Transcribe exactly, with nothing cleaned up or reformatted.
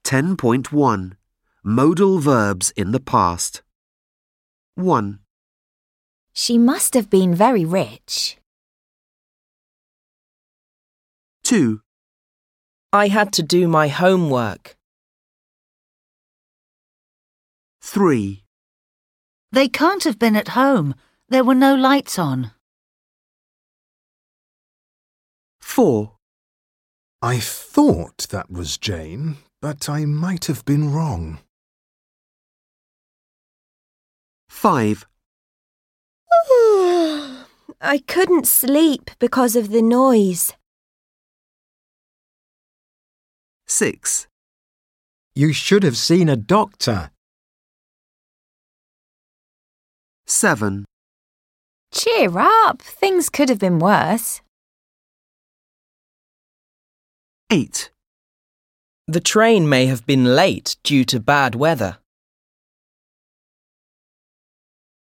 ten point one. Modal verbs in the past. one. She must have been very rich. two. I had to do my homework. three. They can't have been at home. There were no lights on. four. I thought that was Jane, but I might have been wrong. five. I couldn't sleep because of the noise. six. You should have seen a doctor. seven. Cheer up, things could have been worse. eight. The train may have been late due to bad weather.